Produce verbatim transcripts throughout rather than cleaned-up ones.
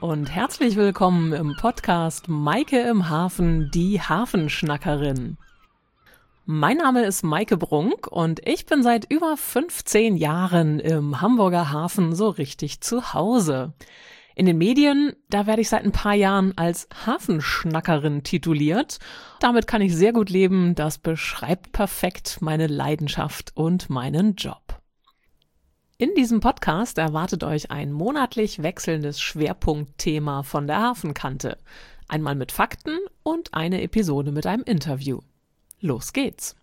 Und herzlich willkommen im Podcast Maike im Hafen, die Hafenschnackerin. Mein Name ist Maike Brunk und ich bin seit über fünfzehn Jahren im Hamburger Hafen so richtig zu Hause. In den Medien, da werde ich seit ein paar Jahren als Hafenschnackerin tituliert. Damit kann ich sehr gut leben, das beschreibt perfekt meine Leidenschaft und meinen Job. In diesem Podcast erwartet euch ein monatlich wechselndes Schwerpunktthema von der Hafenkante. Einmal mit Fakten und eine Episode mit einem Interview. Los geht's!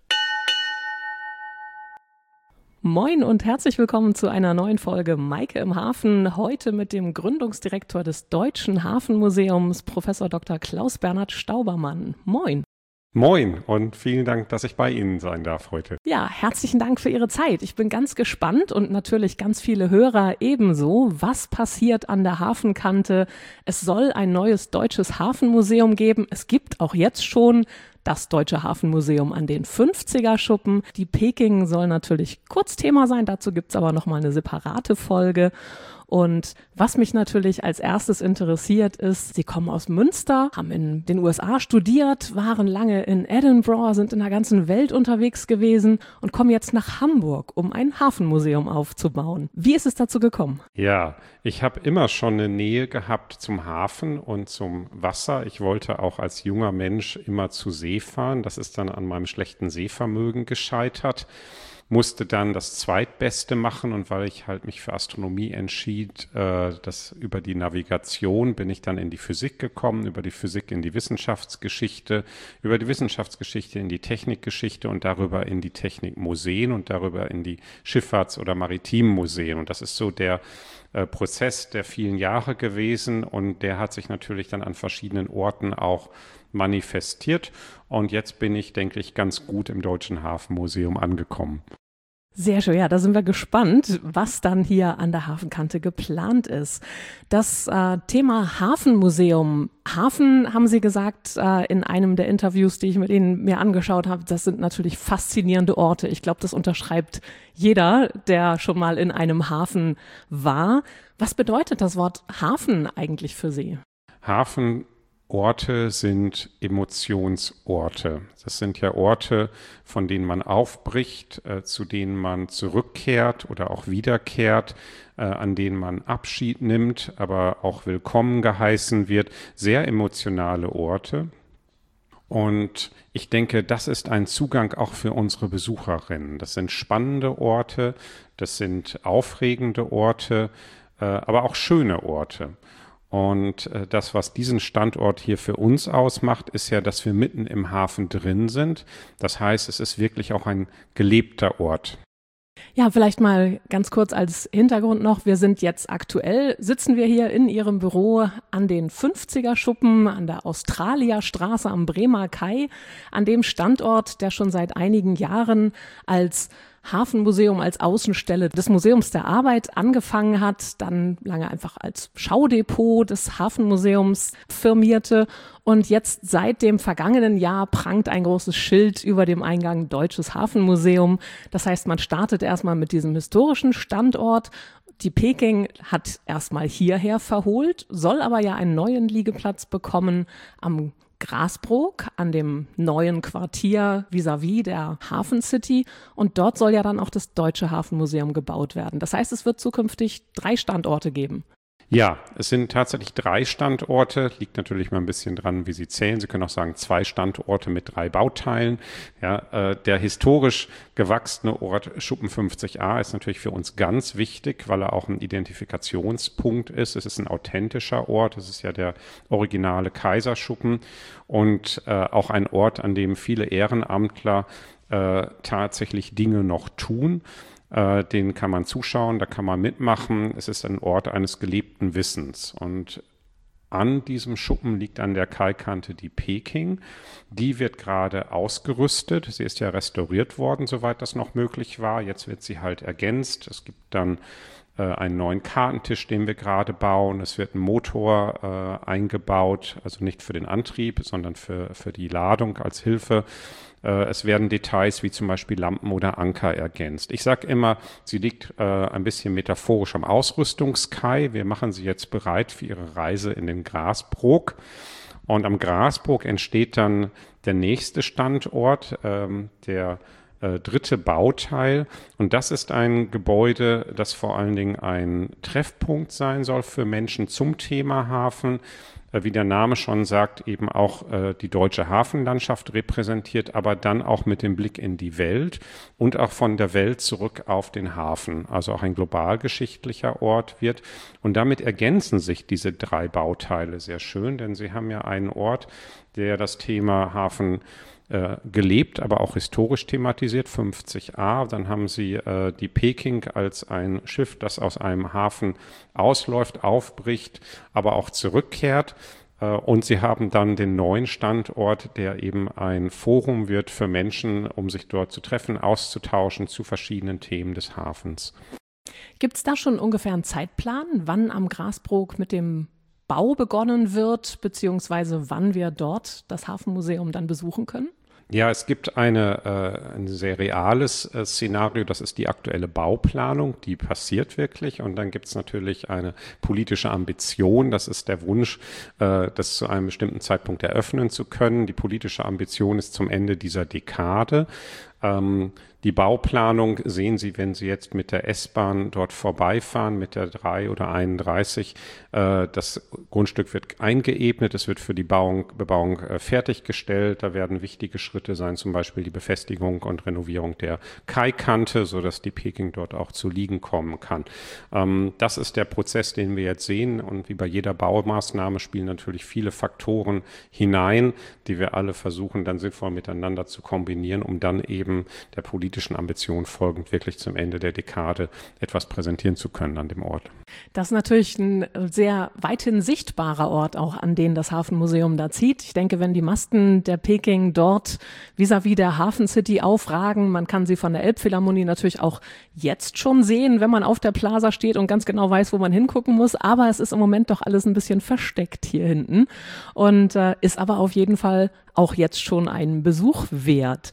Moin und herzlich willkommen zu einer neuen Folge Maike im Hafen. Heute mit dem Gründungsdirektor des Deutschen Hafenmuseums, Professor Doktor Klaus-Bernhard Staubermann. Moin! Moin und vielen Dank, dass ich bei Ihnen sein darf heute. Ja, herzlichen Dank für Ihre Zeit. Ich bin ganz gespannt und natürlich ganz viele Hörer ebenso. Was passiert an der Hafenkante? Es soll ein neues deutsches Hafenmuseum geben. Es gibt auch jetzt schon das Deutsche Hafenmuseum an den fünfziger-Schuppen. Die Peking soll natürlich kurz Thema sein, dazu gibt's aber nochmal eine separate Folge. Und was mich natürlich als erstes interessiert ist, Sie kommen aus Münster, haben in den U S A studiert, waren lange in Edinburgh, sind in der ganzen Welt unterwegs gewesen und kommen jetzt nach Hamburg, um ein Hafenmuseum aufzubauen. Wie ist es dazu gekommen? Ja, ich habe immer schon eine Nähe gehabt zum Hafen und zum Wasser. Ich wollte auch als junger Mensch immer zu See fahren. Das ist dann an meinem schlechten Sehvermögen gescheitert. Musste dann das Zweitbeste machen und weil ich halt mich für Astronomie entschied, äh, das über die Navigation bin ich dann in die Physik gekommen, über die Physik in die Wissenschaftsgeschichte, über die Wissenschaftsgeschichte in die Technikgeschichte und darüber in die Technikmuseen und darüber in die Schifffahrts- oder Maritimmuseen. Und das ist so der äh, Prozess der vielen Jahre gewesen und der hat sich natürlich dann an verschiedenen Orten auch manifestiert. Und jetzt bin ich, denke ich, ganz gut im Deutschen Hafenmuseum angekommen. Sehr schön, ja, da sind wir gespannt, was dann hier an der Hafenkante geplant ist. Das äh, Thema Hafenmuseum, Hafen, haben Sie gesagt, äh, in einem der Interviews, die ich mit Ihnen mir angeschaut habe, das sind natürlich faszinierende Orte. Ich glaube, das unterschreibt jeder, der schon mal in einem Hafen war. Was bedeutet das Wort Hafen eigentlich für Sie? Hafen Orte sind Emotionsorte. Das sind ja Orte, von denen man aufbricht, äh, zu denen man zurückkehrt oder auch wiederkehrt, äh, an denen man Abschied nimmt, aber auch willkommen geheißen wird. Sehr emotionale Orte. Und ich denke, das ist ein Zugang auch für unsere Besucherinnen. Das sind spannende Orte, das sind aufregende Orte, äh, aber auch schöne Orte. Und äh, das, was diesen Standort hier für uns ausmacht, ist ja, dass wir mitten im Hafen drin sind. Das heißt, es ist wirklich auch ein gelebter Ort. Ja, vielleicht mal ganz kurz als Hintergrund noch. Wir sind jetzt aktuell, sitzen wir hier in Ihrem Büro an den fünfziger-Schuppen, an der Australierstraße am Bremer Kai, an dem Standort, der schon seit einigen Jahren als Hafenmuseum, als Außenstelle des Museums der Arbeit angefangen hat, dann lange einfach als Schaudepot des Hafenmuseums firmierte und jetzt seit dem vergangenen Jahr prangt ein großes Schild über dem Eingang Deutsches Hafenmuseum. Das heißt, man startet erstmal mit diesem historischen Standort. Die Peking hat erstmal hierher verholt, soll aber ja einen neuen Liegeplatz bekommen am Grasbrook, an dem neuen Quartier vis-à-vis der Hafen City. Und dort soll ja dann auch das Deutsche Hafenmuseum gebaut werden. Das heißt, es wird zukünftig drei Standorte geben. Ja, es sind tatsächlich drei Standorte, liegt natürlich mal ein bisschen dran, wie Sie zählen. Sie können auch sagen, zwei Standorte mit drei Bauteilen. Ja, äh, der historisch gewachsene Ort Schuppen fünfzig a ist natürlich für uns ganz wichtig, weil er auch ein Identifikationspunkt ist. Es ist ein authentischer Ort, es ist ja der originale Kaiserschuppen und äh, auch ein Ort, an dem viele Ehrenamtler äh, tatsächlich Dinge noch tun. Äh, den kann man zuschauen, da kann man mitmachen. Es ist ein Ort eines gelebten Wissens. Und an diesem Schuppen liegt an der Kaikante die Peking. Die wird gerade ausgerüstet. Sie ist ja restauriert worden, soweit das noch möglich war. Jetzt wird sie halt ergänzt. Es gibt dann äh, einen neuen Kartentisch, den wir gerade bauen. Es wird ein Motor äh, eingebaut, also nicht für den Antrieb, sondern für, für die Ladung als Hilfe. Äh, es werden Details wie zum Beispiel Lampen oder Anker ergänzt. Ich sage immer, sie liegt äh, ein bisschen metaphorisch am Ausrüstungskai. Wir machen sie jetzt bereit für ihre Reise in den Grasbrook. Und am Grasbrook entsteht dann der nächste Standort, ähm, der äh, dritte Bauteil. Und das ist ein Gebäude, das vor allen Dingen ein Treffpunkt sein soll für Menschen zum Thema Hafen. Äh, wie der Name schon sagt, eben auch äh, die deutsche Hafenlandschaft repräsentiert, aber dann auch mit dem Blick in die Welt und auch von der Welt zurück auf den Hafen. Also auch ein globalgeschichtlicher Ort wird. Und damit ergänzen sich diese drei Bauteile sehr schön, denn sie haben ja einen Ort, der das Thema Hafen äh, gelebt, aber auch historisch thematisiert, fünfzig a. Dann haben sie äh, die Peking als ein Schiff, das aus einem Hafen ausläuft, aufbricht, aber auch zurückkehrt. Äh, und sie haben dann den neuen Standort, der eben ein Forum wird für Menschen, um sich dort zu treffen, auszutauschen zu verschiedenen Themen des Hafens. Gibt es da schon ungefähr einen Zeitplan, wann am Grasbrook mit dem Bau begonnen wird, beziehungsweise wann wir dort das Hafenmuseum dann besuchen können? Ja, es gibt eine, äh, ein sehr reales äh, Szenario, das ist die aktuelle Bauplanung, die passiert wirklich. Und dann gibt es natürlich eine politische Ambition, das ist der Wunsch, äh, das zu einem bestimmten Zeitpunkt eröffnen zu können. Die politische Ambition ist zum Ende dieser Dekade. Ähm, die Bauplanung sehen Sie, wenn Sie jetzt mit der S-Bahn dort vorbeifahren, mit der drei oder einunddreißig. Äh, das Grundstück wird eingeebnet, es wird für die Bauung, Bebauung äh, fertiggestellt. Da werden wichtige Schritte sein, zum Beispiel die Befestigung und Renovierung der Kaikante, sodass die Peking dort auch zu liegen kommen kann. Ähm, das ist der Prozess, den wir jetzt sehen. Und wie bei jeder Baumaßnahme spielen natürlich viele Faktoren hinein, die wir alle versuchen dann sinnvoll miteinander zu kombinieren, um dann eben der politischen Ambition folgend wirklich zum Ende der Dekade etwas präsentieren zu können an dem Ort. Das ist natürlich ein sehr weithin sichtbarer Ort auch, an den das Hafenmuseum da zieht. Ich denke, wenn die Masten der Peking dort vis-à-vis der Hafen City aufragen, man kann sie von der Elbphilharmonie natürlich auch jetzt schon sehen, wenn man auf der Plaza steht und ganz genau weiß, wo man hingucken muss. Aber es ist im Moment doch alles ein bisschen versteckt hier hinten und äh, ist aber auf jeden Fall auch jetzt schon einen Besuch wert.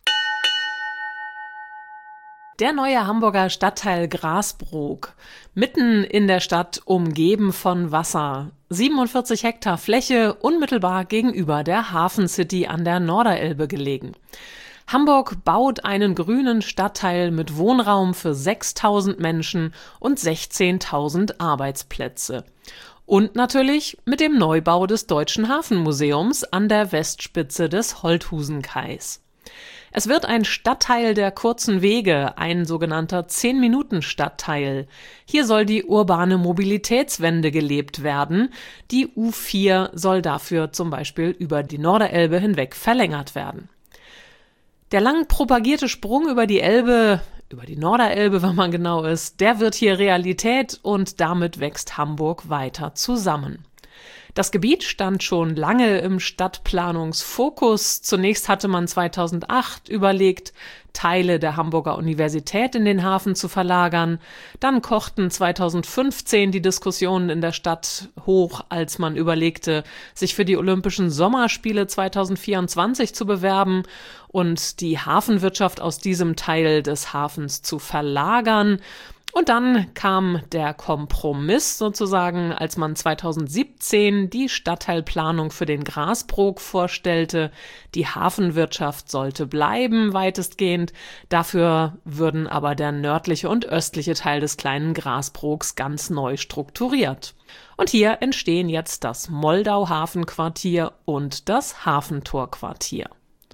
Der neue Hamburger Stadtteil Grasbrook, mitten in der Stadt, umgeben von Wasser. siebenundvierzig Hektar Fläche, unmittelbar gegenüber der Hafen City an der Norderelbe gelegen. Hamburg baut einen grünen Stadtteil mit Wohnraum für sechstausend Menschen und sechzehntausend Arbeitsplätze. Und natürlich mit dem Neubau des Deutschen Hafenmuseums an der Westspitze des Holthusenkais. Es wird ein Stadtteil der kurzen Wege, ein sogenannter zehn-Minuten-Stadtteil. Hier soll die urbane Mobilitätswende gelebt werden. Die U vier soll dafür zum Beispiel über die Norderelbe hinweg verlängert werden. Der lang propagierte Sprung über die Elbe, über die Norderelbe, wenn man genau ist, der wird hier Realität und damit wächst Hamburg weiter zusammen. Das Gebiet stand schon lange im Stadtplanungsfokus. Zunächst hatte man zweitausendacht überlegt, Teile der Hamburger Universität in den Hafen zu verlagern. Dann kochten zweitausendfünfzehn die Diskussionen in der Stadt hoch, als man überlegte, sich für die Olympischen Sommerspiele zweitausendvierundzwanzig zu bewerben und die Hafenwirtschaft aus diesem Teil des Hafens zu verlagern. Und dann kam der Kompromiss sozusagen, als man zweitausendsiebzehn die Stadtteilplanung für den Grasbrook vorstellte. Die Hafenwirtschaft sollte bleiben, weitestgehend. Dafür würden aber der nördliche und östliche Teil des kleinen Grasbrooks ganz neu strukturiert. Und hier entstehen jetzt das Moldau-Hafenquartier und das Hafentorquartier.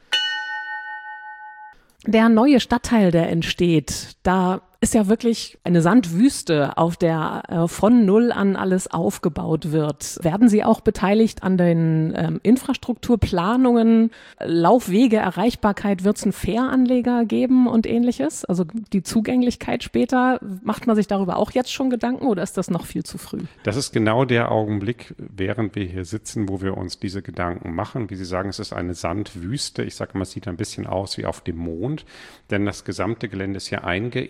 Der neue Stadtteil, der entsteht, da ist ja wirklich eine Sandwüste, auf der äh, von Null an alles aufgebaut wird. Werden Sie auch beteiligt an den ähm, Infrastrukturplanungen, Laufwege, Erreichbarkeit? Wird es einen Fähranleger geben und ähnliches? Also die Zugänglichkeit später, macht man sich darüber auch jetzt schon Gedanken oder ist das noch viel zu früh? Das ist genau der Augenblick, während wir hier sitzen, wo wir uns diese Gedanken machen. Wie Sie sagen, es ist eine Sandwüste. Ich sage mal, es sieht ein bisschen aus wie auf dem Mond, denn das gesamte Gelände ist hier eingeebnet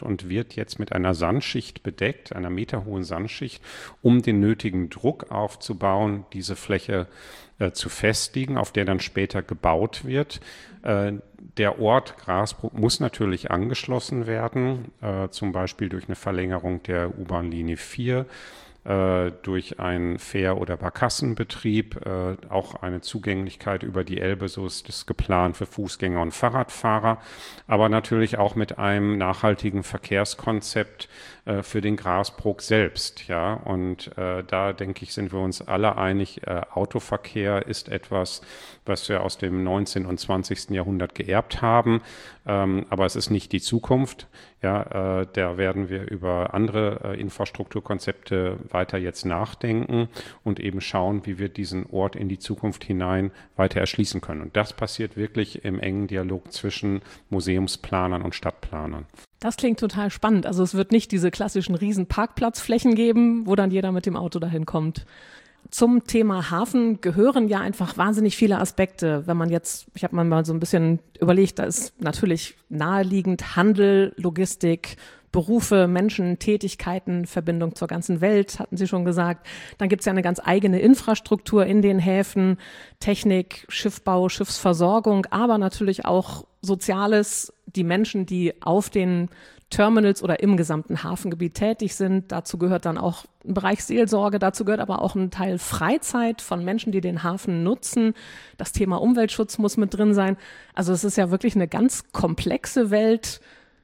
und wird jetzt mit einer Sandschicht bedeckt, einer meterhohen Sandschicht, um den nötigen Druck aufzubauen, diese Fläche äh, zu festigen, auf der dann später gebaut wird. Äh, der Ort Grasbrook muss natürlich angeschlossen werden, äh, zum Beispiel durch eine Verlängerung der U-Bahn-Linie vier, äh, durch einen Fähr- oder Barkassenbetrieb, äh, auch eine Zugänglichkeit über die Elbe, so ist es geplant für Fußgänger und Fahrradfahrer, aber natürlich auch mit einem nachhaltigen Verkehrskonzept äh, für den Grasbrook selbst, ja, und äh, da denke ich, sind wir uns alle einig, äh, Autoverkehr ist etwas, was wir aus dem neunzehnten und zwanzigsten Jahrhundert geerbt haben, ähm, aber es ist nicht die Zukunft. Ja, äh, da werden wir über andere äh, Infrastrukturkonzepte weiter jetzt nachdenken und eben schauen, wie wir diesen Ort in die Zukunft hinein weiter erschließen können. Und das passiert wirklich im engen Dialog zwischen Museumsplanern und Stadtplanern. Das klingt total spannend. Also es wird nicht diese klassischen riesen Parkplatzflächen geben, wo dann jeder mit dem Auto dahin kommt. Zum Thema Hafen gehören ja einfach wahnsinnig viele Aspekte. Wenn man jetzt, ich habe mal so ein bisschen überlegt, da ist natürlich naheliegend Handel, Logistik, Berufe, Menschen, Tätigkeiten, Verbindung zur ganzen Welt, hatten Sie schon gesagt. Dann gibt es ja eine ganz eigene Infrastruktur in den Häfen, Technik, Schiffbau, Schiffsversorgung, aber natürlich auch Soziales, die Menschen, die auf den Terminals oder im gesamten Hafengebiet tätig sind. Dazu gehört dann auch ein Bereich Seelsorge, dazu gehört aber auch ein Teil Freizeit von Menschen, die den Hafen nutzen. Das Thema Umweltschutz muss mit drin sein. Also es ist ja wirklich eine ganz komplexe Welt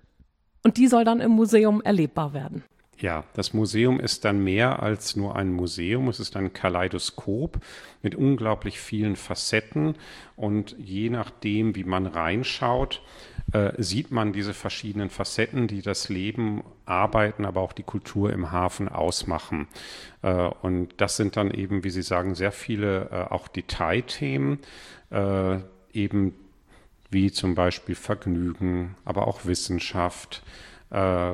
und die soll dann im Museum erlebbar werden. Ja, das Museum ist dann mehr als nur ein Museum. Es ist ein Kaleidoskop mit unglaublich vielen Facetten und je nachdem, wie man reinschaut, äh, sieht man diese verschiedenen Facetten, die das Leben, Arbeiten, aber auch die Kultur im Hafen ausmachen. Äh, und das sind dann eben, wie Sie sagen, sehr viele äh, auch Detailthemen, äh, eben wie zum Beispiel Vergnügen, aber auch Wissenschaft, äh,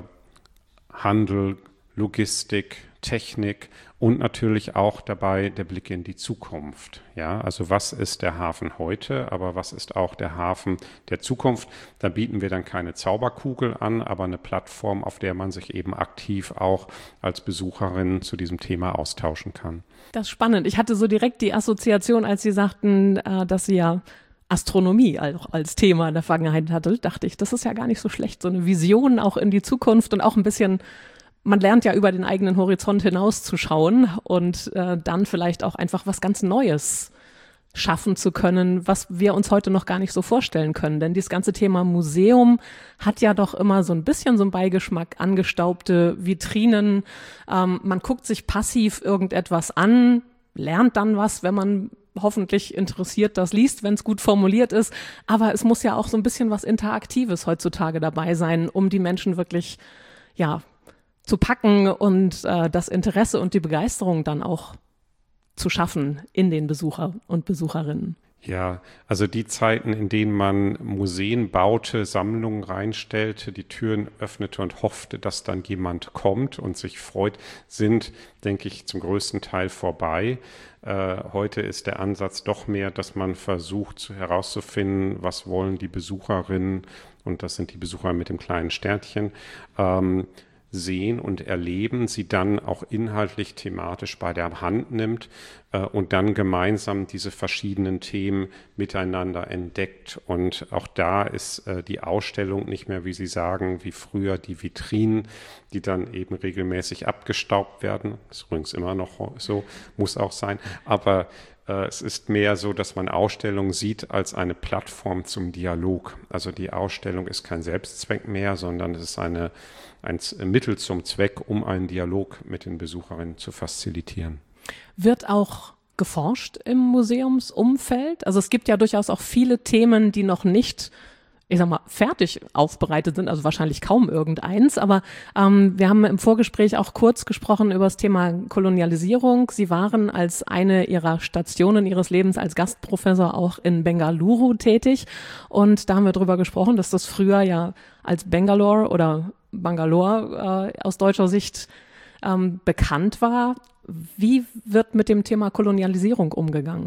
Handel, Logistik, Technik und natürlich auch dabei der Blick in die Zukunft. Ja, also was ist der Hafen heute, aber was ist auch der Hafen der Zukunft? Da bieten wir dann keine Zauberkugel an, aber eine Plattform, auf der man sich eben aktiv auch als Besucherin zu diesem Thema austauschen kann. Das ist spannend. Ich hatte so direkt die Assoziation, als Sie sagten, dass Sie ja Astronomie auch als Thema in der Vergangenheit hatte, dachte ich, das ist ja gar nicht so schlecht, so eine Vision auch in die Zukunft und auch ein bisschen, man lernt ja über den eigenen Horizont hinauszuschauen und äh, dann vielleicht auch einfach was ganz Neues schaffen zu können, was wir uns heute noch gar nicht so vorstellen können. Denn dieses ganze Thema Museum hat ja doch immer so ein bisschen so einen Beigeschmack, angestaubte Vitrinen. Ähm, man guckt sich passiv irgendetwas an, lernt dann was, wenn man hoffentlich interessiert das liest, wenn es gut formuliert ist. Aber es muss ja auch so ein bisschen was Interaktives heutzutage dabei sein, um die Menschen wirklich, ja, zu packen und äh, das Interesse und die Begeisterung dann auch zu schaffen in den Besucher und Besucherinnen. Ja, also die Zeiten, in denen man Museen baute, Sammlungen reinstellte, die Türen öffnete und hoffte, dass dann jemand kommt und sich freut, sind, denke ich, zum größten Teil vorbei. Äh, heute ist der Ansatz doch mehr, dass man versucht herauszufinden, was wollen die Besucherinnen, und das sind die Besucher mit dem kleinen Sternchen, ähm, sehen und erleben, sie dann auch inhaltlich thematisch bei der Hand nimmt äh, und dann gemeinsam diese verschiedenen Themen miteinander entdeckt. Und auch da ist äh, die Ausstellung nicht mehr, wie Sie sagen, wie früher die Vitrinen, die dann eben regelmäßig abgestaubt werden. Ist übrigens immer noch so, muss auch sein. Aber äh, es ist mehr so, dass man Ausstellungen sieht als eine Plattform zum Dialog. Also die Ausstellung ist kein Selbstzweck mehr, sondern es ist eine ein Mittel zum Zweck, um einen Dialog mit den Besucherinnen zu facilitieren. Wird auch geforscht im Museumsumfeld? Also es gibt ja durchaus auch viele Themen, die noch nicht, ich sag mal, fertig aufbereitet sind, also wahrscheinlich kaum irgendeins, aber ähm, wir haben im Vorgespräch auch kurz gesprochen über das Thema Kolonialisierung. Sie waren als eine Ihrer Stationen Ihres Lebens als Gastprofessor auch in Bengaluru tätig und da haben wir drüber gesprochen, dass das früher ja als Bangalore oder Bangalore äh, aus deutscher Sicht ähm, bekannt war. Wie wird mit dem Thema Kolonialisierung umgegangen?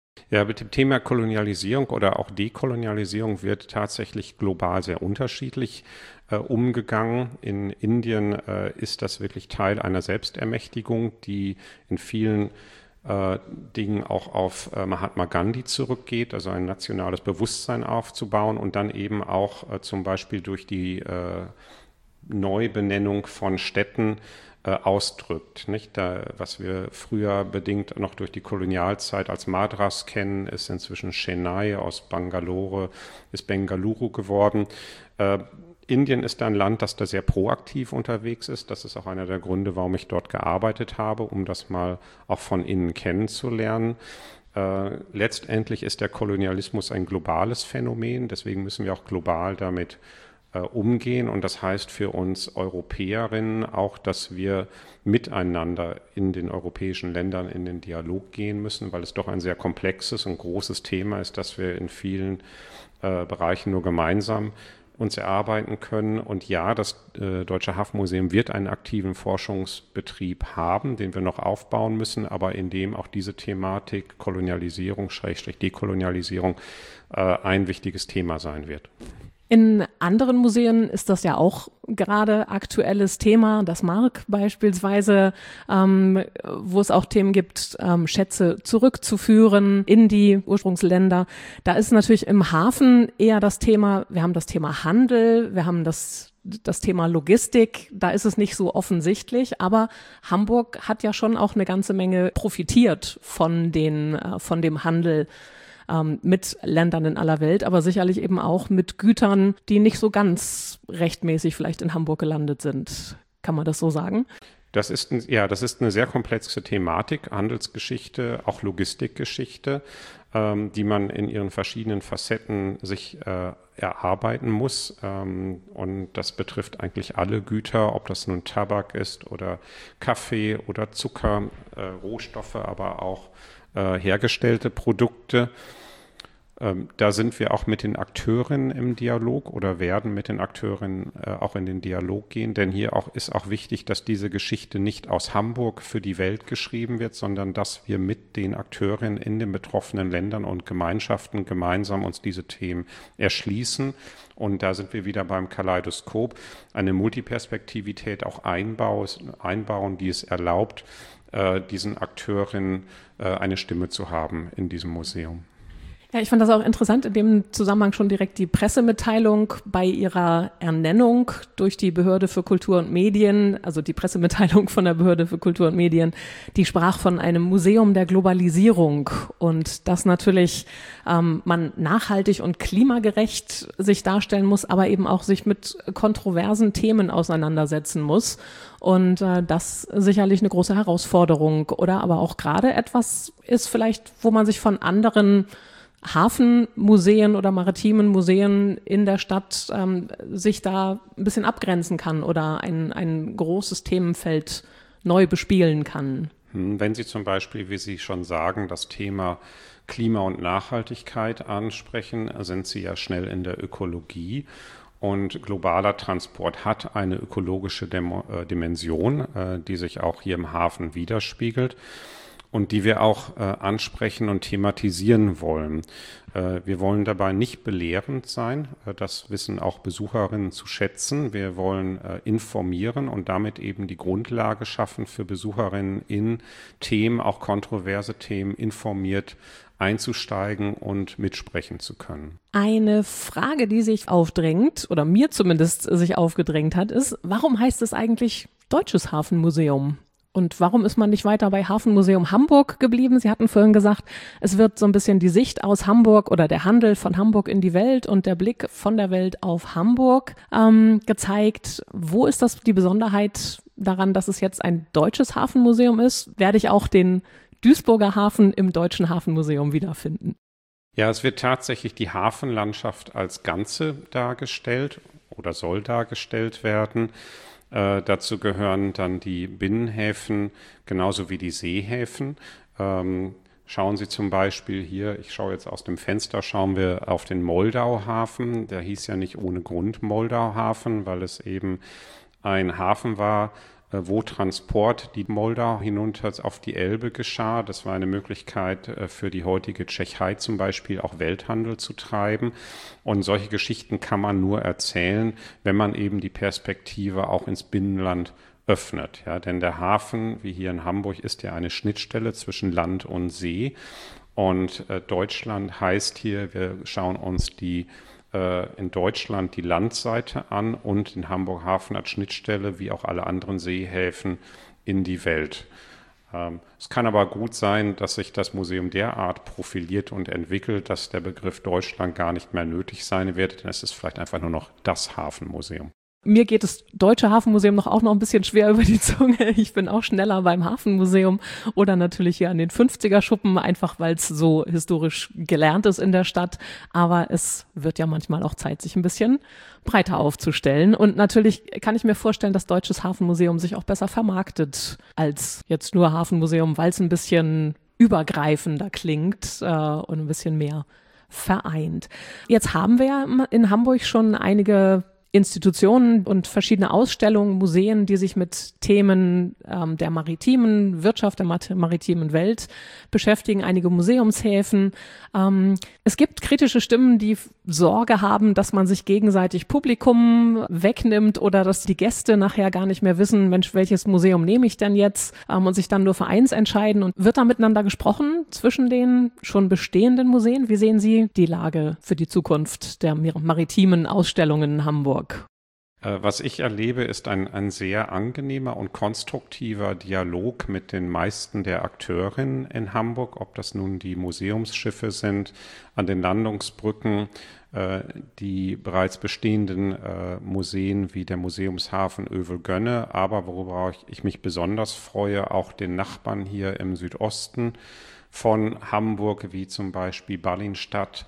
Ja, mit dem Thema Kolonialisierung oder auch Dekolonialisierung wird tatsächlich global sehr unterschiedlich äh, umgegangen. In Indien äh, ist das wirklich Teil einer Selbstermächtigung, die in vielen äh, Dingen auch auf äh, Mahatma Gandhi zurückgeht, also ein nationales Bewusstsein aufzubauen und dann eben auch äh, zum Beispiel durch die äh, Neubenennung von Städten äh, ausdrückt. Nicht? Da, was wir früher bedingt noch durch die Kolonialzeit als Madras kennen, ist inzwischen Chennai, aus Bangalore ist Bengaluru geworden. Äh, Indien ist ein Land, das da sehr proaktiv unterwegs ist. Das ist auch einer der Gründe, warum ich dort gearbeitet habe, um das mal auch von innen kennenzulernen. Äh, letztendlich ist der Kolonialismus ein globales Phänomen, deswegen müssen wir auch global damit äh, umgehen. Und das heißt für uns Europäerinnen auch, dass wir miteinander in den europäischen Ländern in den Dialog gehen müssen, weil es doch ein sehr komplexes und großes Thema ist, das wir in vielen äh, Bereichen nur gemeinsam uns erarbeiten können. Und ja, das äh, Deutsche Hafenmuseum wird einen aktiven Forschungsbetrieb haben, den wir noch aufbauen müssen, aber in dem auch diese Thematik Kolonialisierung, Schrägstrich Dekolonialisierung äh, ein wichtiges Thema sein wird. In anderen Museen ist das ja auch gerade aktuelles Thema, das Mark beispielsweise, ähm, wo es auch Themen gibt, ähm, Schätze zurückzuführen in die Ursprungsländer. Da ist natürlich im Hafen eher das Thema, wir haben das Thema Handel, wir haben das das Thema Logistik, da ist es nicht so offensichtlich, aber Hamburg hat ja schon auch eine ganze Menge profitiert von den, äh, von dem Handel mit Ländern in aller Welt, aber sicherlich eben auch mit Gütern, die nicht so ganz rechtmäßig vielleicht in Hamburg gelandet sind. Kann man das so sagen? Das ist, ein, ja, das ist eine sehr komplexe Thematik, Handelsgeschichte, auch Logistikgeschichte, ähm, die man in ihren verschiedenen Facetten sich äh, erarbeiten muss. Ähm, und das betrifft eigentlich alle Güter, ob das nun Tabak ist oder Kaffee oder Zucker, äh, Rohstoffe, aber auch äh, hergestellte Produkte. Da sind wir auch mit den Akteurinnen im Dialog oder werden mit den Akteurinnen äh, auch in den Dialog gehen, denn hier auch, ist auch wichtig, dass diese Geschichte nicht aus Hamburg für die Welt geschrieben wird, sondern dass wir mit den Akteurinnen in den betroffenen Ländern und Gemeinschaften gemeinsam uns diese Themen erschließen. Und da sind wir wieder beim Kaleidoskop, eine Multiperspektivität auch einbauen, die es erlaubt, äh, diesen Akteurinnen äh, eine Stimme zu haben in diesem Museum. Ja, ich fand das auch interessant, in dem Zusammenhang schon direkt die Pressemitteilung bei ihrer Ernennung durch die Behörde für Kultur und Medien, also die Pressemitteilung von der Behörde für Kultur und Medien, die sprach von einem Museum der Globalisierung und dass natürlich ähm, man nachhaltig und klimagerecht sich darstellen muss, aber eben auch sich mit kontroversen Themen auseinandersetzen muss. Und äh, das sicherlich eine große Herausforderung oder aber auch gerade etwas ist vielleicht, wo man sich von anderen Hafenmuseen oder maritimen Museen in der Stadt ähm, sich da ein bisschen abgrenzen kann oder ein, ein großes Themenfeld neu bespielen kann. Wenn Sie zum Beispiel, wie Sie schon sagen, das Thema Klima und Nachhaltigkeit ansprechen, sind Sie ja schnell in der Ökologie. Und globaler Transport hat eine ökologische Demo- äh, Dimension, äh, die sich auch hier im Hafen widerspiegelt. Und die wir auch äh, ansprechen und thematisieren wollen. Äh, wir wollen dabei nicht belehrend sein, äh, das wissen auch Besucherinnen zu schätzen. Wir wollen äh, informieren und damit eben die Grundlage schaffen für Besucherinnen in Themen, auch kontroverse Themen, informiert einzusteigen und mitsprechen zu können. Eine Frage, die sich aufdrängt, oder mir zumindest sich aufgedrängt hat, ist, warum heißt es eigentlich Deutsches Hafenmuseum? Und warum ist man nicht weiter bei Hafenmuseum Hamburg geblieben? Sie hatten vorhin gesagt, es wird so ein bisschen die Sicht aus Hamburg oder der Handel von Hamburg in die Welt und der Blick von der Welt auf Hamburg ähm, gezeigt. Wo ist das die Besonderheit daran, dass es jetzt ein deutsches Hafenmuseum ist? Werde ich auch den Duisburger Hafen im Deutschen Hafenmuseum wiederfinden? Ja, es wird tatsächlich die Hafenlandschaft als Ganze dargestellt oder soll dargestellt werden. Äh, dazu gehören dann die Binnenhäfen genauso wie die Seehäfen. Ähm, schauen Sie zum Beispiel hier, ich schaue jetzt aus dem Fenster, schauen wir auf den Moldauhafen. Der hieß ja nicht ohne Grund Moldauhafen, weil es eben ein Hafen war, wo Transport die Moldau hinunter auf die Elbe geschah. Das war eine Möglichkeit für die heutige Tschechei zum Beispiel auch Welthandel zu treiben. Und solche Geschichten kann man nur erzählen, wenn man eben die Perspektive auch ins Binnenland öffnet. Ja, denn der Hafen, wie hier in Hamburg, ist ja eine Schnittstelle zwischen Land und See. Und äh, Deutschland heißt hier, wir schauen uns die in Deutschland die Landseite an und den Hamburger Hafen als Schnittstelle, wie auch alle anderen Seehäfen, in die Welt. Ähm, es kann aber gut sein, dass sich das Museum derart profiliert und entwickelt, dass der Begriff Deutschland gar nicht mehr nötig sein wird, denn es ist vielleicht einfach nur noch das Hafenmuseum. Mir geht das Deutsche Hafenmuseum noch auch noch ein bisschen schwer über die Zunge. Ich bin auch schneller beim Hafenmuseum oder natürlich hier an den fünfziger-Schuppen, einfach weil es so historisch gelernt ist in der Stadt. Aber es wird ja manchmal auch Zeit, sich ein bisschen breiter aufzustellen. Und natürlich kann ich mir vorstellen, dass Deutsches Hafenmuseum sich auch besser vermarktet als jetzt nur Hafenmuseum, weil es ein bisschen übergreifender klingt äh, und ein bisschen mehr vereint. Jetzt haben wir ja in Hamburg schon einige Institutionen und verschiedene Ausstellungen, Museen, die sich mit Themen ähm, der maritimen Wirtschaft, der maritimen Welt beschäftigen, einige Museumshäfen. Ähm, es gibt kritische Stimmen, die Sorge haben, dass man sich gegenseitig Publikum wegnimmt oder dass die Gäste nachher gar nicht mehr wissen, Mensch, welches Museum nehme ich denn jetzt ähm, und sich dann nur für eins entscheiden. Und wird da miteinander gesprochen zwischen den schon bestehenden Museen? Wie sehen Sie die Lage für die Zukunft der maritimen Ausstellungen in Hamburg? Was ich erlebe, ist ein, ein sehr angenehmer und konstruktiver Dialog mit den meisten der Akteurinnen in Hamburg, ob das nun die Museumsschiffe sind, an den Landungsbrücken, äh, die bereits bestehenden äh, Museen wie der Museumshafen Övelgönne, aber worüber ich, ich mich besonders freue, auch den Nachbarn hier im Südosten von Hamburg, wie zum Beispiel Ballinstadt,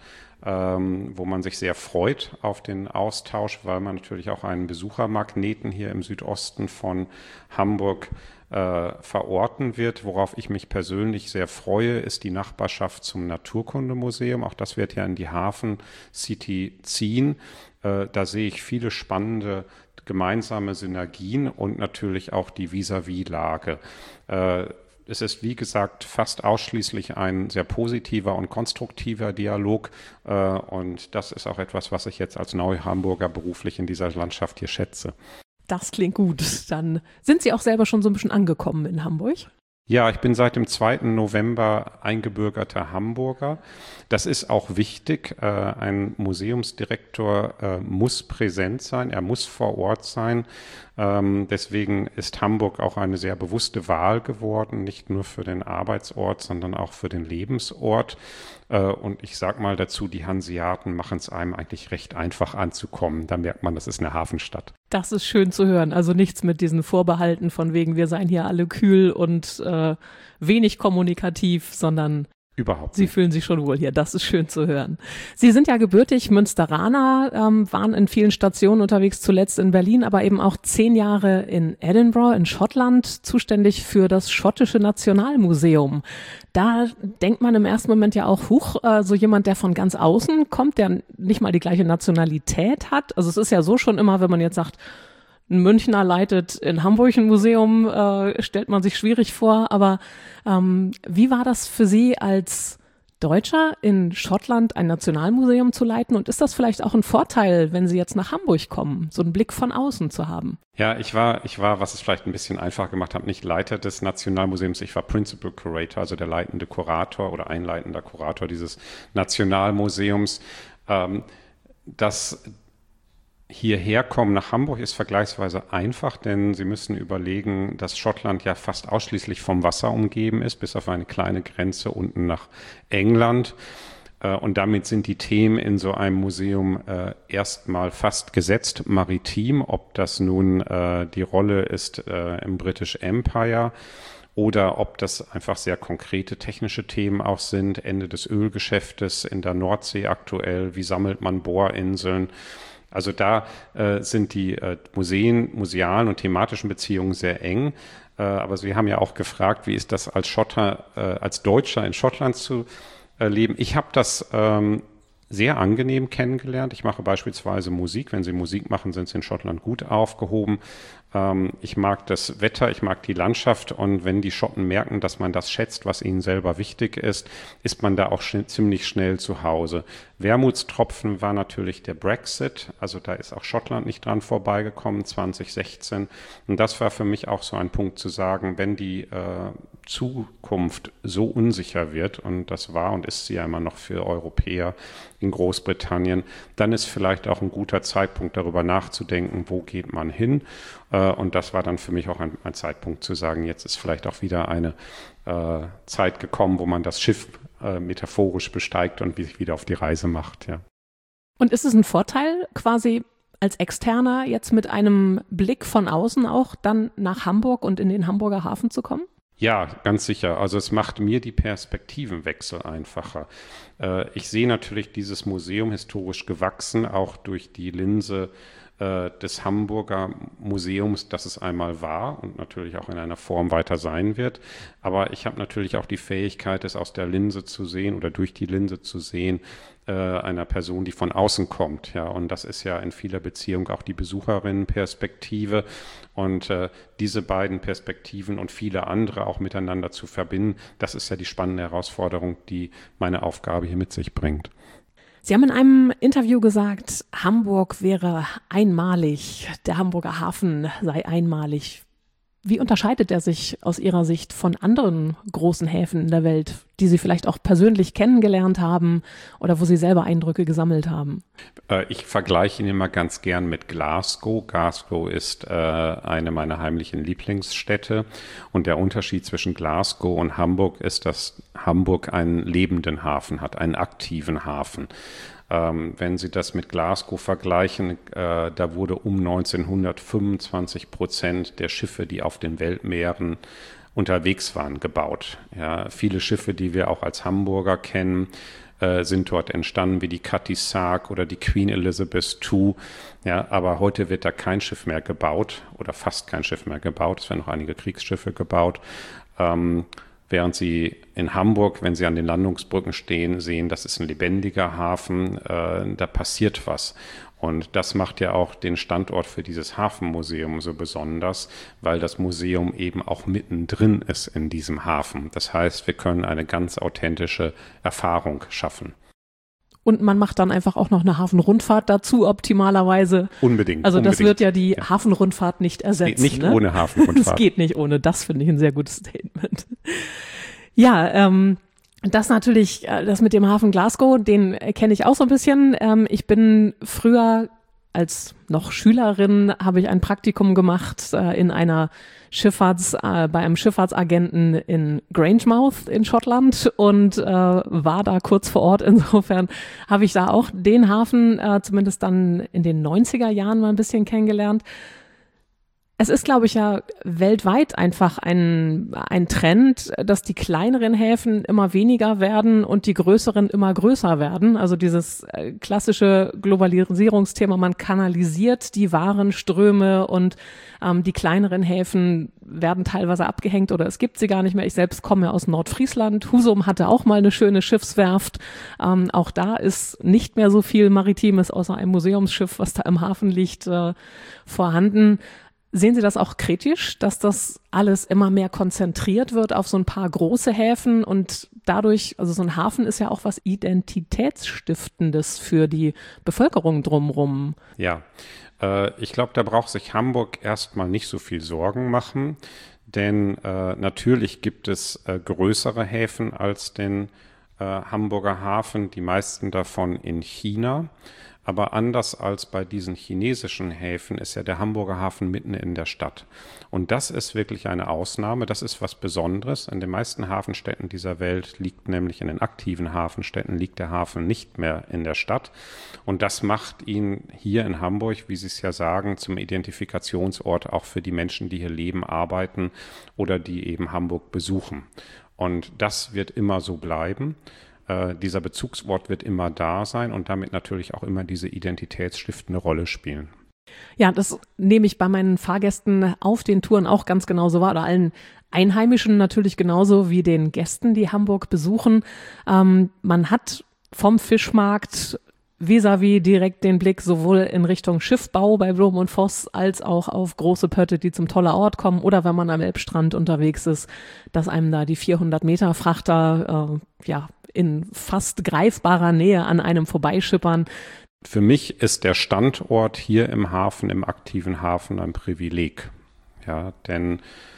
Ähm, wo man sich sehr freut auf den Austausch, weil man natürlich auch einen Besuchermagneten hier im Südosten von Hamburg äh, verorten wird. Worauf ich mich persönlich sehr freue, ist die Nachbarschaft zum Naturkundemuseum. Auch das wird ja in die Hafen City ziehen. Äh, da sehe ich viele spannende gemeinsame Synergien und natürlich auch die Vis-à-vis-Lage. Äh, Es ist, wie gesagt, fast ausschließlich ein sehr positiver und konstruktiver Dialog. Äh, und das ist auch etwas, was ich jetzt als Neu-Hamburger beruflich in dieser Landschaft hier schätze. Das klingt gut. Dann sind Sie auch selber schon so ein bisschen angekommen in Hamburg? Ja, ich bin seit dem zweiten November eingebürgerter Hamburger. Das ist auch wichtig. Äh, ein Museumsdirektor äh, muss präsent sein, er muss vor Ort sein. Ähm, deswegen ist Hamburg auch eine sehr bewusste Wahl geworden, nicht nur für den Arbeitsort, sondern auch für den Lebensort. Äh, und ich sage mal dazu, die Hanseaten machen es einem eigentlich recht einfach anzukommen. Da merkt man, das ist eine Hafenstadt. Das ist schön zu hören. Also nichts mit diesen Vorbehalten von wegen, wir seien hier alle kühl und äh, wenig kommunikativ, sondern Überhaupt Sie nicht. fühlen sich schon wohl hier. Das ist schön zu hören. Sie sind ja gebürtig Münsteraner, ähm, waren in vielen Stationen unterwegs, zuletzt in Berlin, aber eben auch zehn Jahre in Edinburgh in Schottland, zuständig für das schottische Nationalmuseum. Da denkt man im ersten Moment ja auch, huch, äh, so jemand, der von ganz außen kommt, der nicht mal die gleiche Nationalität hat. Also es ist ja so schon immer, wenn man jetzt sagt, ein Münchner leitet in Hamburg ein Museum, äh, stellt man sich schwierig vor. Aber ähm, wie war das für Sie als Deutscher in Schottland ein Nationalmuseum zu leiten? Und ist das vielleicht auch ein Vorteil, wenn Sie jetzt nach Hamburg kommen, so einen Blick von außen zu haben? Ja, ich war, ich war, was es vielleicht ein bisschen einfach gemacht hat, nicht Leiter des Nationalmuseums, ich war Principal Curator, also der leitende Kurator oder einleitender Kurator dieses Nationalmuseums. Ähm, das Hierher kommen nach Hamburg ist vergleichsweise einfach, denn Sie müssen überlegen, dass Schottland ja fast ausschließlich vom Wasser umgeben ist, bis auf eine kleine Grenze unten nach England. Und damit sind die Themen in so einem Museum äh, erstmal fast gesetzt maritim, ob das nun äh, die Rolle ist äh, im British Empire oder ob das einfach sehr konkrete technische Themen auch sind, Ende des Ölgeschäftes in der Nordsee aktuell, wie sammelt man Bohrinseln. Also da äh, sind die äh, Museen, musealen und thematischen Beziehungen sehr eng. Äh, aber Sie haben ja auch gefragt, wie ist das als Schotter, äh, als Deutscher in Schottland zu äh, leben? Ich habe das ähm, sehr angenehm kennengelernt. Ich mache beispielsweise Musik. Wenn Sie Musik machen, sind Sie in Schottland gut aufgehoben. Ähm, ich mag das Wetter, ich mag die Landschaft und wenn die Schotten merken, dass man das schätzt, was ihnen selber wichtig ist, ist man da auch sch- ziemlich schnell zu Hause. Wermutstropfen war natürlich der Brexit, also da ist auch Schottland nicht dran vorbeigekommen, zwanzig sechzehn. Und das war für mich auch so ein Punkt zu sagen, wenn die äh, Zukunft so unsicher wird, und das war und ist sie ja immer noch für Europäer in Großbritannien, dann ist vielleicht auch ein guter Zeitpunkt, darüber nachzudenken, wo geht man hin. Äh, und das war dann für mich auch ein, ein Zeitpunkt zu sagen, jetzt ist vielleicht auch wieder eine äh, Zeit gekommen, wo man das Schiff äh, metaphorisch besteigt und sich wieder auf die Reise macht. Ja. Und ist es ein Vorteil, quasi als Externer jetzt mit einem Blick von außen auch dann nach Hamburg und in den Hamburger Hafen zu kommen? Ja, ganz sicher. Also es macht mir die Perspektivenwechsel einfacher. Äh, ich sehe natürlich dieses Museum historisch gewachsen, auch durch die Linse äh, des Hamburger Museums, das es einmal war und natürlich auch in einer Form weiter sein wird. Aber ich habe natürlich auch die Fähigkeit, es aus der Linse zu sehen oder durch die Linse zu sehen, äh, einer Person, die von außen kommt. Ja, und das ist ja in vieler Beziehung auch die Besucherinnenperspektive. Und äh, diese beiden Perspektiven und viele andere auch miteinander zu verbinden, das ist ja die spannende Herausforderung, die meine Aufgabe hier mit sich bringt. Sie haben in einem Interview gesagt, Hamburg wäre einmalig, der Hamburger Hafen sei einmalig. Wie unterscheidet er sich aus Ihrer Sicht von anderen großen Häfen in der Welt, die Sie vielleicht auch persönlich kennengelernt haben oder wo Sie selber Eindrücke gesammelt haben? Äh, ich vergleiche ihn immer ganz gern mit Glasgow. Glasgow ist äh, eine meiner heimlichen Lieblingsstädte. Und der Unterschied zwischen Glasgow und Hamburg ist, dass Hamburg einen lebenden Hafen hat, einen aktiven Hafen. Ähm, wenn Sie das mit Glasgow vergleichen, äh, da wurde um neunzehnhundert fünfundzwanzig Prozent der Schiffe, die auf den Weltmeeren unterwegs waren, gebaut. Ja, viele Schiffe, die wir auch als Hamburger kennen, äh, sind dort entstanden, wie die Cutty Sark oder die Queen Elizabeth der Zweite. Ja, aber heute wird da kein Schiff mehr gebaut oder fast kein Schiff mehr gebaut. Es werden noch einige Kriegsschiffe gebaut. Ähm, Während Sie in Hamburg, wenn Sie an den Landungsbrücken stehen, sehen, das ist ein lebendiger Hafen, äh, da passiert was. Und das macht ja auch den Standort für dieses Hafenmuseum so besonders, weil das Museum eben auch mittendrin ist in diesem Hafen. Das heißt, wir können eine ganz authentische Erfahrung schaffen. Und man macht dann einfach auch noch eine Hafenrundfahrt dazu, optimalerweise. Unbedingt. Also das unbedingt. wird ja die ja. Hafenrundfahrt nicht ersetzen. Nicht ne? ohne Hafenrundfahrt. Das geht nicht ohne, das finde ich ein sehr gutes Statement. Ja, ähm, das natürlich, das mit dem Hafen Glasgow, den kenne ich auch so ein bisschen. Ähm, ich bin früher als noch Schülerin, habe ich ein Praktikum gemacht äh, in einer Schifffahrts, äh, bei einem Schifffahrtsagenten in Grangemouth in Schottland und äh, war da kurz vor Ort. Insofern habe ich da auch den Hafen äh, zumindest dann in den neunziger Jahren mal ein bisschen kennengelernt. Es ist, glaube ich, ja weltweit einfach ein, ein Trend, dass die kleineren Häfen immer weniger werden und die größeren immer größer werden. Also dieses klassische Globalisierungsthema, man kanalisiert die Warenströme und ähm, die kleineren Häfen werden teilweise abgehängt oder es gibt sie gar nicht mehr. Ich selbst komme aus Nordfriesland. Husum hatte auch mal eine schöne Schiffswerft. Ähm, auch da ist nicht mehr so viel Maritimes außer einem Museumsschiff, was da im Hafen liegt, äh, vorhanden. Sehen Sie das auch kritisch, dass das alles immer mehr konzentriert wird auf so ein paar große Häfen und dadurch, also so ein Hafen ist ja auch was Identitätsstiftendes für die Bevölkerung drumherum. Ja, äh, ich glaube, da braucht sich Hamburg erstmal nicht so viel Sorgen machen, denn äh, natürlich gibt es äh, größere Häfen als den äh, Hamburger Hafen, die meisten davon in China. Aber anders als bei diesen chinesischen Häfen ist ja der Hamburger Hafen mitten in der Stadt. Und das ist wirklich eine Ausnahme, das ist was Besonderes. In den meisten Hafenstädten dieser Welt liegt nämlich, in den aktiven Hafenstädten liegt der Hafen nicht mehr in der Stadt. Und das macht ihn hier in Hamburg, wie Sie es ja sagen, zum Identifikationsort auch für die Menschen, die hier leben, arbeiten oder die eben Hamburg besuchen. Und das wird immer so bleiben. Äh, dieser Bezugsort wird immer da sein und damit natürlich auch immer diese identitätsstiftende Rolle spielen. Ja, das nehme ich bei meinen Fahrgästen auf den Touren auch ganz genauso wahr, oder allen Einheimischen natürlich genauso wie den Gästen, die Hamburg besuchen. Ähm, man hat vom Fischmarkt vis-à-vis direkt den Blick sowohl in Richtung Schiffbau bei Blom und Voss als auch auf große Pötte, die zum Toller Ort kommen, oder wenn man am Elbstrand unterwegs ist, dass einem da die vierhundert Meter Frachter äh, ja in fast greifbarer Nähe an einem vorbeischippern. Für mich ist der Standort hier im Hafen, im aktiven Hafen, ein Privileg. Ja, denn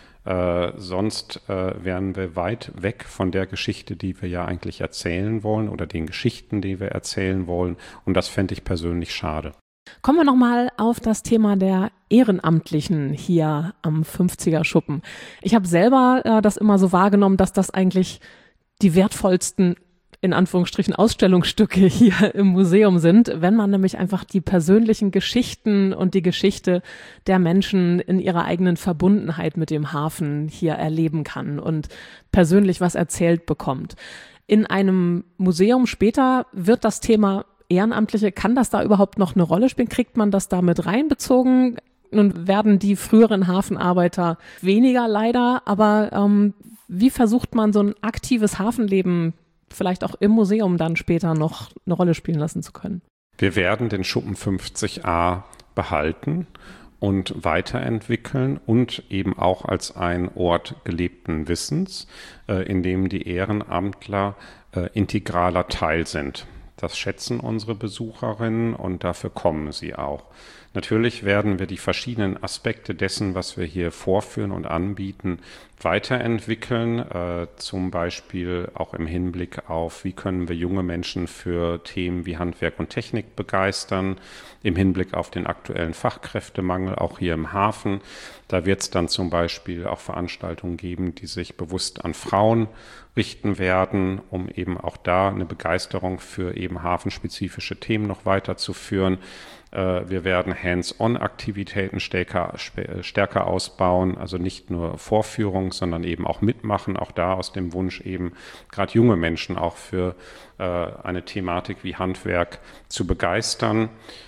Äh, sonst äh, wären wir weit weg von der Geschichte, die wir ja eigentlich erzählen wollen oder den Geschichten, die wir erzählen wollen. Und das fände ich persönlich schade. Kommen wir nochmal auf das Thema der Ehrenamtlichen hier am fünfziger Schuppen. Ich habe selber äh, das immer so wahrgenommen, dass das eigentlich die wertvollsten in Anführungsstrichen Ausstellungsstücke hier im Museum sind, wenn man nämlich einfach die persönlichen Geschichten und die Geschichte der Menschen in ihrer eigenen Verbundenheit mit dem Hafen hier erleben kann und persönlich was erzählt bekommt. In einem Museum später wird das Thema Ehrenamtliche, kann das da überhaupt noch eine Rolle spielen? Kriegt man das da mit reinbezogen? Nun werden die früheren Hafenarbeiter weniger leider, aber ähm, wie versucht man so ein aktives Hafenleben vielleicht auch im Museum dann später noch eine Rolle spielen lassen zu können? Wir werden den Schuppen fünfzig a behalten und weiterentwickeln und eben auch als ein Ort gelebten Wissens, äh, in dem die Ehrenamtler äh, integraler Teil sind. Das schätzen unsere Besucherinnen und dafür kommen sie auch. Natürlich werden wir die verschiedenen Aspekte dessen, was wir hier vorführen und anbieten, weiterentwickeln, äh, zum Beispiel auch im Hinblick auf, wie können wir junge Menschen für Themen wie Handwerk und Technik begeistern, im Hinblick auf den aktuellen Fachkräftemangel, auch hier im Hafen. Da wird es dann zum Beispiel auch Veranstaltungen geben, die sich bewusst an Frauen richten werden, um eben auch da eine Begeisterung für eben hafenspezifische Themen noch weiterzuführen. Wir werden Hands-on-Aktivitäten stärker, stärker ausbauen, also nicht nur Vorführungen, sondern eben auch mitmachen, auch da aus dem Wunsch eben gerade junge Menschen auch für äh, eine Thematik wie Handwerk zu begeistern.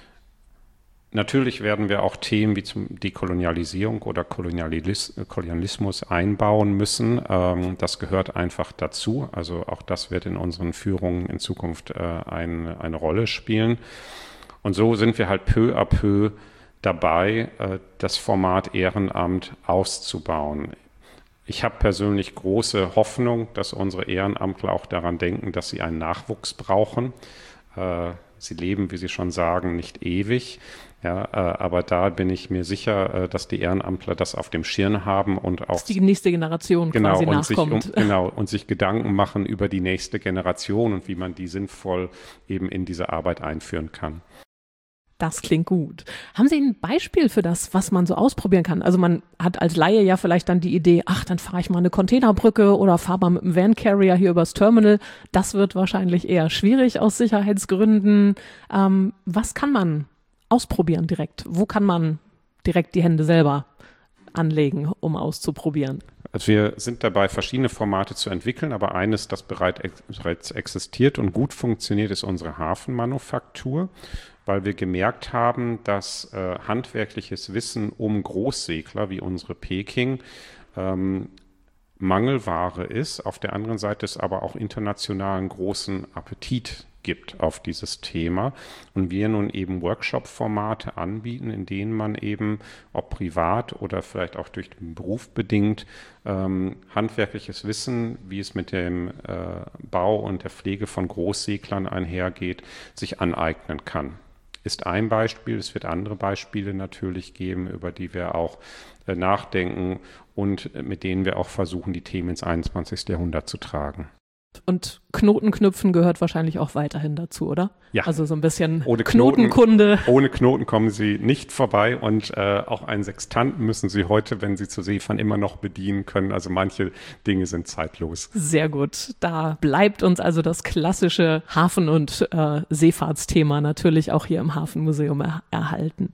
Natürlich werden wir auch Themen wie zum Dekolonialisierung oder Kolonialis- Kolonialismus einbauen müssen. Ähm, das gehört einfach dazu. Also auch das wird in unseren Führungen in Zukunft äh, ein, eine Rolle spielen. Und so sind wir halt peu à peu dabei, das Format Ehrenamt auszubauen. Ich habe persönlich große Hoffnung, dass unsere Ehrenamtler auch daran denken, dass sie einen Nachwuchs brauchen. Sie leben, wie Sie schon sagen, nicht ewig. Ja, aber da bin ich mir sicher, dass die Ehrenamtler das auf dem Schirm haben und auch dass die nächste Generation genau, quasi und nachkommt. Sich, um, genau, und sich Gedanken machen über die nächste Generation und wie man die sinnvoll eben in diese Arbeit einführen kann. Das klingt gut. Haben Sie ein Beispiel für das, was man so ausprobieren kann? Also man hat als Laie ja vielleicht dann die Idee, ach, dann fahre ich mal eine Containerbrücke oder fahre mal mit einem Van Carrier hier übers Terminal. Das wird wahrscheinlich eher schwierig aus Sicherheitsgründen. Ähm, was kann man ausprobieren direkt? Wo kann man direkt die Hände selber anlegen, um auszuprobieren? Also wir sind dabei, verschiedene Formate zu entwickeln, aber eines, das bereits existiert und gut funktioniert, ist unsere Hafenmanufaktur, weil wir gemerkt haben, dass äh, handwerkliches Wissen um Großsegler wie unsere Peking ähm, Mangelware ist. Auf der anderen Seite ist aber auch internationalen großen Appetit gibt auf dieses Thema und wir nun eben Workshop-Formate anbieten, in denen man eben, ob privat oder vielleicht auch durch den Beruf bedingt, ähm, handwerkliches Wissen, wie es mit dem äh, Bau und der Pflege von Großseglern einhergeht, sich aneignen kann. Ist ein Beispiel, es wird andere Beispiele natürlich geben, über die wir auch äh, nachdenken und mit denen wir auch versuchen, die Themen ins einundzwanzigste Jahrhundert zu tragen. Und Knotenknüpfen gehört wahrscheinlich auch weiterhin dazu, oder? Ja. Also so ein bisschen ohne Knotenkunde. Knoten, ohne Knoten kommen Sie nicht vorbei und äh, auch einen Sextanten müssen Sie heute, wenn Sie zur See fahren, immer noch bedienen können. Also manche Dinge sind zeitlos. Sehr gut. Da bleibt uns also das klassische Hafen- und äh, Seefahrtsthema natürlich auch hier im Hafenmuseum er- erhalten.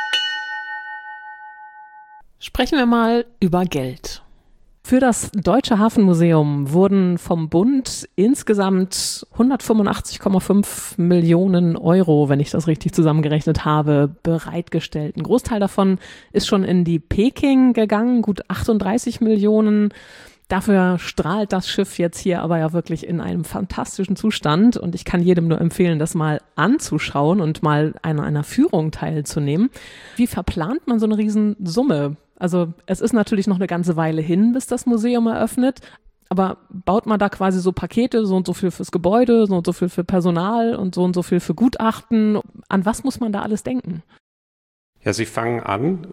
Sprechen wir mal über Geld. Für das Deutsche Hafenmuseum wurden vom Bund insgesamt hundertfünfundachtzig Komma fünf Millionen Euro, wenn ich das richtig zusammengerechnet habe, bereitgestellt. Ein Großteil davon ist schon in die Peking gegangen, gut achtunddreißig Millionen. Dafür strahlt das Schiff jetzt hier aber ja wirklich in einem fantastischen Zustand und ich kann jedem nur empfehlen, das mal anzuschauen und mal an einer Führung teilzunehmen. Wie verplant man so eine Riesensumme? Also es ist natürlich noch eine ganze Weile hin, bis das Museum eröffnet, aber baut man da quasi so Pakete, so und so viel fürs Gebäude, so und so viel für Personal und so und so viel für Gutachten? An was muss man da alles denken? Ja, Sie fangen an.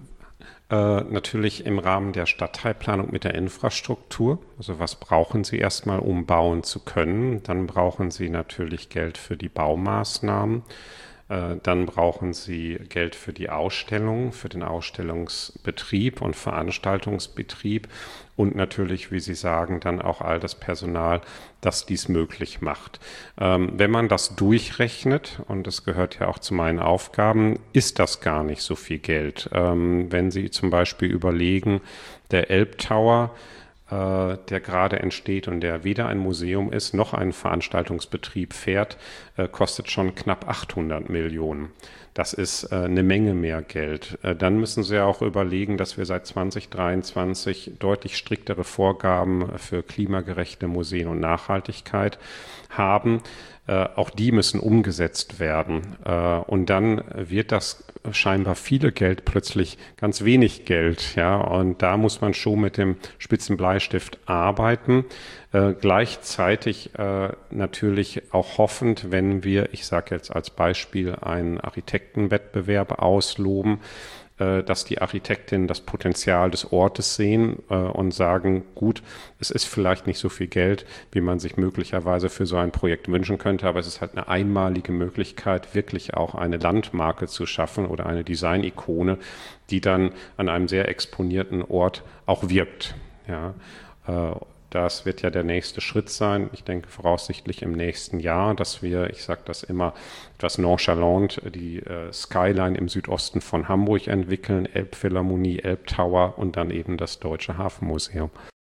Äh, natürlich im Rahmen der Stadtteilplanung mit der Infrastruktur. Also was brauchen Sie erstmal, um bauen zu können? Dann brauchen Sie natürlich Geld für die Baumaßnahmen. Äh, dann brauchen Sie Geld für die Ausstellung, für den Ausstellungsbetrieb und Veranstaltungsbetrieb. Und natürlich, wie Sie sagen, dann auch all das Personal, das dies möglich macht. Ähm, wenn man das durchrechnet, und das gehört ja auch zu meinen Aufgaben, ist das gar nicht so viel Geld. Ähm, wenn Sie zum Beispiel überlegen, der Elbtower, äh, der gerade entsteht und der weder ein Museum ist, noch einen Veranstaltungsbetrieb fährt, äh, kostet schon knapp achthundert Millionen. Das ist äh, eine Menge mehr Geld. Äh, dann müssen Sie ja auch überlegen, dass wir seit zwanzig dreiundzwanzig deutlich striktere Vorgaben für klimagerechte Museen und Nachhaltigkeit haben. Äh, auch die müssen umgesetzt werden. Äh, und dann wird das scheinbar viele Geld plötzlich ganz wenig Geld. Ja? Und da muss man schon mit dem spitzen Bleistift arbeiten. Äh, gleichzeitig äh, natürlich auch hoffend, wenn wir, ich sage jetzt als Beispiel, einen Architektenwettbewerb ausloben, äh, dass die Architektinnen das Potenzial des Ortes sehen äh, und sagen, gut, es ist vielleicht nicht so viel Geld, wie man sich möglicherweise für so ein Projekt wünschen könnte, aber es ist halt eine einmalige Möglichkeit, wirklich auch eine Landmarke zu schaffen oder eine Design-Ikone, die dann an einem sehr exponierten Ort auch wirkt. Ja, äh, Das wird ja der nächste Schritt sein. Ich denke voraussichtlich im nächsten Jahr, dass wir, ich sage das immer etwas nonchalant, die äh, Skyline im Südosten von Hamburg entwickeln, Elbphilharmonie, Elbtower und dann eben das Deutsche Hafenmuseum.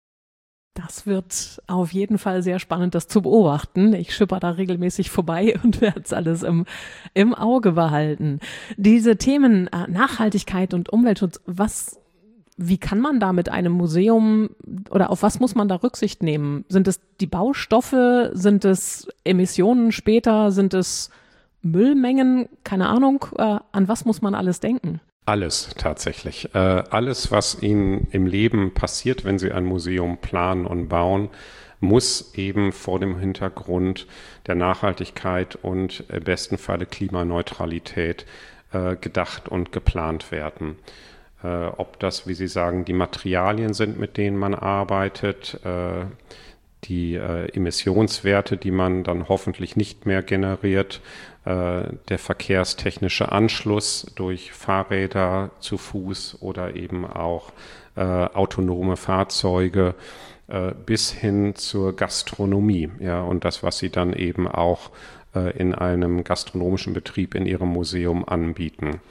Das wird auf jeden Fall sehr spannend, das zu beobachten. Ich schipper da regelmäßig vorbei und werde es alles im, im Auge behalten. Diese Themen äh, Nachhaltigkeit und Umweltschutz, was Wie kann man da mit einem Museum oder auf was muss man da Rücksicht nehmen? Sind es die Baustoffe? Sind es Emissionen später? Sind es Müllmengen? Keine Ahnung. Äh, an was muss man alles denken? Alles tatsächlich. Äh, alles, was Ihnen im Leben passiert, wenn Sie ein Museum planen und bauen, muss eben vor dem Hintergrund der Nachhaltigkeit und im besten Falle Klimaneutralität äh, gedacht und geplant werden. Äh, ob das, wie Sie sagen, die Materialien sind, mit denen man arbeitet, äh, die äh, Emissionswerte, die man dann hoffentlich nicht mehr generiert, äh, der verkehrstechnische Anschluss durch Fahrräder zu Fuß oder eben auch äh, autonome Fahrzeuge äh, bis hin zur Gastronomie. Ja, und das, was Sie dann eben auch äh, in einem gastronomischen Betrieb in Ihrem Museum anbieten.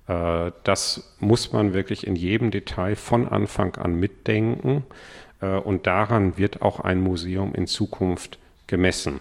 Das muss man wirklich in jedem Detail von Anfang an mitdenken und daran wird auch ein Museum in Zukunft gemessen.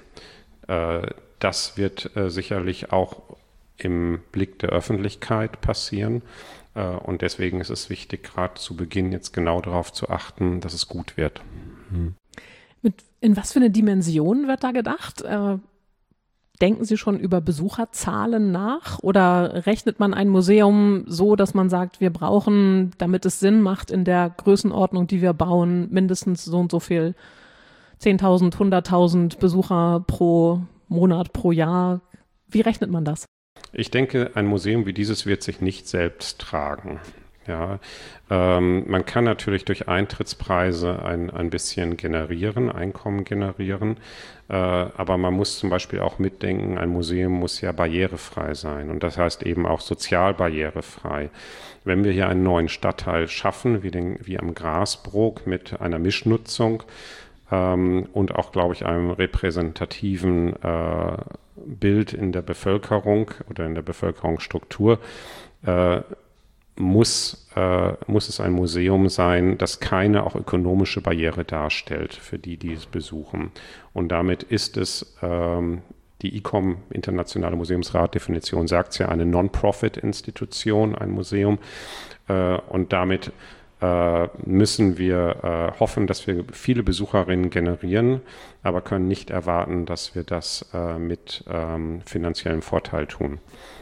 Das wird sicherlich auch im Blick der Öffentlichkeit passieren und deswegen ist es wichtig, gerade zu Beginn jetzt genau darauf zu achten, dass es gut wird. Hm. Mit, in was für eine Dimension wird da gedacht? Denken Sie schon über Besucherzahlen nach oder rechnet man ein Museum so, dass man sagt, wir brauchen, damit es Sinn macht, in der Größenordnung, die wir bauen, mindestens so und so viel zehntausend, hunderttausend Besucher pro Monat, pro Jahr? Wie rechnet man das? Ich denke, ein Museum wie dieses wird sich nicht selbst tragen. Ja, ähm, man kann natürlich durch Eintrittspreise ein, ein bisschen generieren, Einkommen generieren, äh, aber man muss zum Beispiel auch mitdenken, ein Museum muss ja barrierefrei sein und das heißt eben auch sozial barrierefrei. Wenn wir hier einen neuen Stadtteil schaffen, wie, den, wie am Grasbrook mit einer Mischnutzung ähm, und auch, glaube ich, einem repräsentativen äh, Bild in der Bevölkerung oder in der Bevölkerungsstruktur, äh, Muss, äh, muss es ein Museum sein, das keine auch ökonomische Barriere darstellt für die, die es besuchen. Und damit ist es, ähm, die I C O M, Internationale Museumsrat-Definition, sagt es ja, eine Non-Profit-Institution, ein Museum. Äh, und damit äh, müssen wir äh, hoffen, dass wir viele Besucherinnen generieren, aber können nicht erwarten, dass wir das äh, mit ähm, finanziellem Vorteil tun.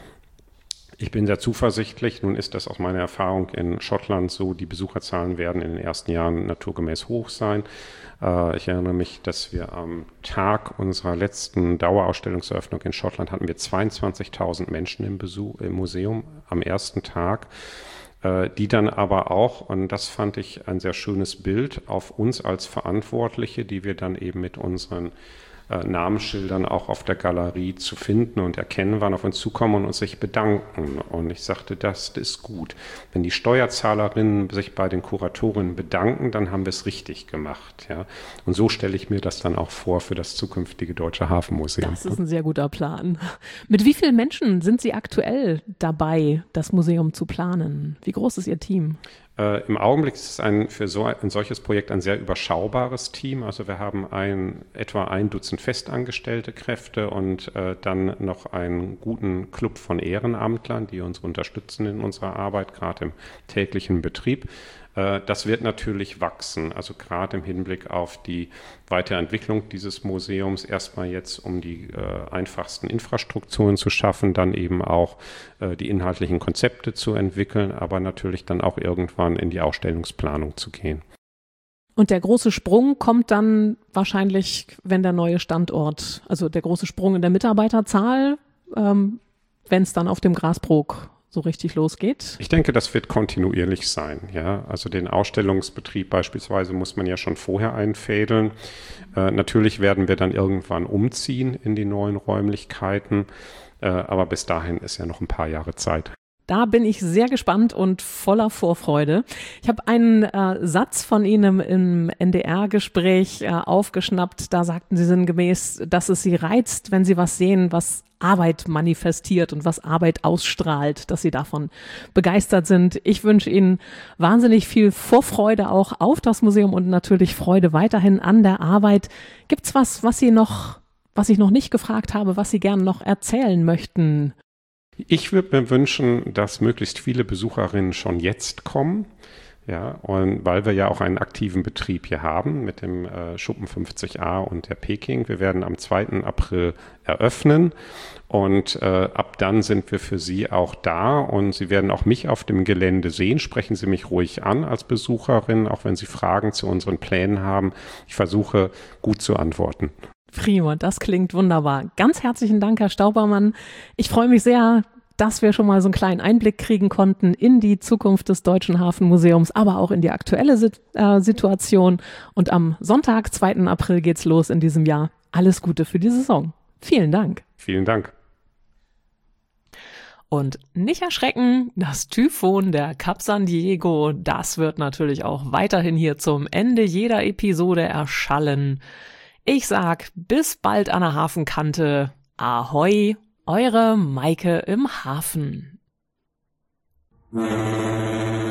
Ich bin sehr zuversichtlich. Nun ist das aus meiner Erfahrung in Schottland so, die Besucherzahlen werden in den ersten Jahren naturgemäß hoch sein. Äh, ich erinnere mich, dass wir am Tag unserer letzten Dauerausstellungseröffnung in Schottland hatten wir zweiundzwanzigtausend Menschen im Besuch im Museum am ersten Tag, äh, die dann aber auch, und das fand ich ein sehr schönes Bild, auf uns als Verantwortliche, die wir dann eben mit unseren Namensschildern auch auf der Galerie zu finden und erkennen waren, auf uns zukommen und uns sich bedanken. Und ich sagte, das ist gut. Wenn die Steuerzahlerinnen sich bei den Kuratorinnen bedanken, dann haben wir es richtig gemacht. Ja. Und so stelle ich mir das dann auch vor für das zukünftige Deutsche Hafenmuseum. Das ist ein sehr guter Plan. Mit wie vielen Menschen sind Sie aktuell dabei, das Museum zu planen? Wie groß ist Ihr Team? Äh, Im Augenblick ist es ein, für so ein, ein solches Projekt ein sehr überschaubares Team. Also wir haben ein, etwa ein Dutzend festangestellte Kräfte und äh, dann noch einen guten Club von Ehrenamtlern, die uns unterstützen in unserer Arbeit, gerade im täglichen Betrieb. Äh, das wird natürlich wachsen, also gerade im Hinblick auf die Weiterentwicklung dieses Museums, erstmal jetzt, um die äh, einfachsten Infrastrukturen zu schaffen, dann eben auch äh, die inhaltlichen Konzepte zu entwickeln, aber natürlich dann auch irgendwann in die Ausstellungsplanung zu gehen. Und der große Sprung kommt dann wahrscheinlich, wenn der neue Standort, also der große Sprung in der Mitarbeiterzahl, ähm, wenn es dann auf dem Grasbrook so richtig losgeht? Ich denke, das wird kontinuierlich sein. Ja, also den Ausstellungsbetrieb beispielsweise muss man ja schon vorher einfädeln. Äh, natürlich werden wir dann irgendwann umziehen in die neuen Räumlichkeiten, äh, aber bis dahin ist ja noch ein paar Jahre Zeit. Da bin ich sehr gespannt und voller Vorfreude. Ich habe einen äh, Satz von Ihnen im N D R-Gespräch äh, aufgeschnappt. Da sagten Sie sinngemäß, dass es Sie reizt, wenn Sie was sehen, was Arbeit manifestiert und was Arbeit ausstrahlt, dass Sie davon begeistert sind. Ich wünsche Ihnen wahnsinnig viel Vorfreude auch auf das Museum und natürlich Freude weiterhin an der Arbeit. Gibt's was, was Sie noch, was ich noch nicht gefragt habe, was Sie gerne noch erzählen möchten? Ich würde mir wünschen, dass möglichst viele Besucherinnen schon jetzt kommen. Ja, und weil wir ja auch einen aktiven Betrieb hier haben mit dem äh, Schuppen fünfzig a und der Peking. Wir werden am zweiten April eröffnen und äh, ab dann sind wir für Sie auch da und Sie werden auch mich auf dem Gelände sehen. Sprechen Sie mich ruhig an als Besucherin, auch wenn Sie Fragen zu unseren Plänen haben. Ich versuche gut zu antworten. Prima, das klingt wunderbar. Ganz herzlichen Dank, Herr Staubermann. Ich freue mich sehr, dass wir schon mal so einen kleinen Einblick kriegen konnten in die Zukunft des Deutschen Hafenmuseums, aber auch in die aktuelle Sit- äh, Situation. Und am Sonntag, zweiten April, geht's los in diesem Jahr. Alles Gute für die Saison. Vielen Dank. Vielen Dank. Und nicht erschrecken, das Typhon der Cap San Diego, das wird natürlich auch weiterhin hier zum Ende jeder Episode erschallen. Ich sag bis bald an der Hafenkante. Ahoi, eure Maike im Hafen.